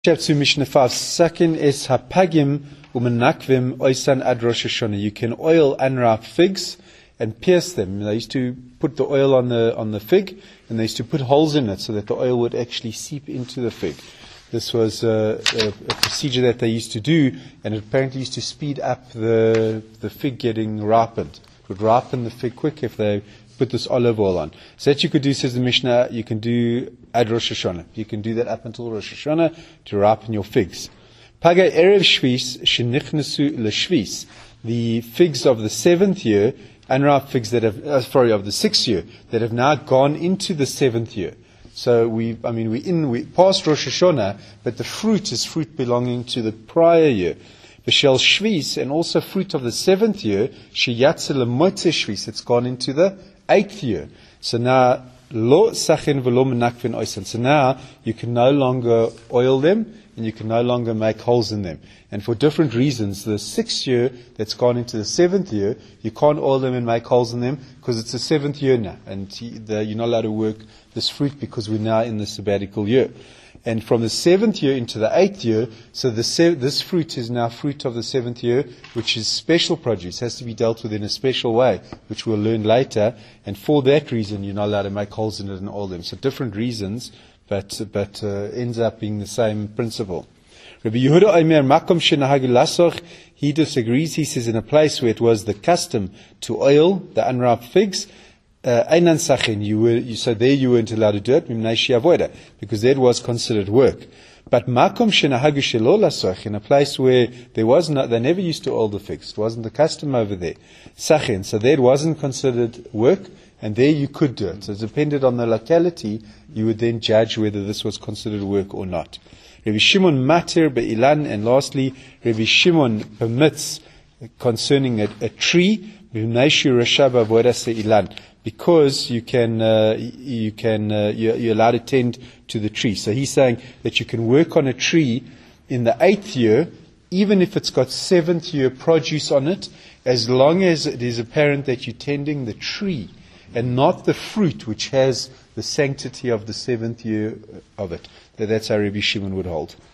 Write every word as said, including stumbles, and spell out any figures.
Chapter Mishnah five. Sakin es hapagim umenakvim oisan ad Rosh Hashanah. You can oil unripe figs and pierce them. They used to put the oil on the on the fig, and they used to put holes in it so that the oil would actually seep into the fig. This was a, a, a procedure that they used to do, and it apparently used to speed up the the fig getting ripened. It would ripen the fig quick if they put this olive oil on. So that you could do, says the Mishnah, you can do ad Rosh Hashanah. You can do that up until Rosh Hashanah to ripen your figs. Paga erev shvis shenichnesu leshvis. The figs of the seventh year, unripe figs that have, uh, sorry, of the sixth year, that have now gone into the seventh year. So we, I mean, we in, we past Rosh Hashanah, but the fruit is fruit belonging to the prior year. B'shel shvis, and also fruit of the seventh year, sheyatze lemotze shvis, it's gone into the eighth year. So now, lo sachin v'lo menakvin oisan. So now, you can no longer oil them, and you can no longer make holes in them. And for different reasons, the sixth year that's gone into the seventh year, you can't oil them and make holes in them, because it's the seventh year now, and you're not allowed to work this fruit because we're now in the sabbatical year. And from the seventh year into the eighth year, so the se- this fruit is now fruit of the seventh year, which is special produce, has to be dealt with in a special way, which we'll learn later. And for that reason, you're not allowed to make holes in it and oil them. So different reasons, but but uh, ends up being the same principle. Rabbi Yehuda Omer, Makom shenahagu lasoch, he disagrees. He says in a place where it was the custom to oil the unripe figs, Einan sachin, you were, you, so there you weren't allowed to do it, because that was considered work. But makom shenahagu shelo lasoch, in a place where there was not, they never used to oil the figs, it wasn't the custom over there. Sachin, so that wasn't considered work, and there you could do it. So it depended on the locality, you would then judge whether this was considered work or not. Rabbi Shimon matir be'ilan, and lastly, Rabbi Shimon permits concerning a, a tree, because you can, uh, you can, uh, you're, you're allowed to tend to the tree. So he's saying that you can work on a tree in the eighth year, even if it's got seventh year produce on it, as long as it is apparent that you're tending the tree and not the fruit, which has the sanctity of the seventh year of it. That's how Rabbi Shimon would hold.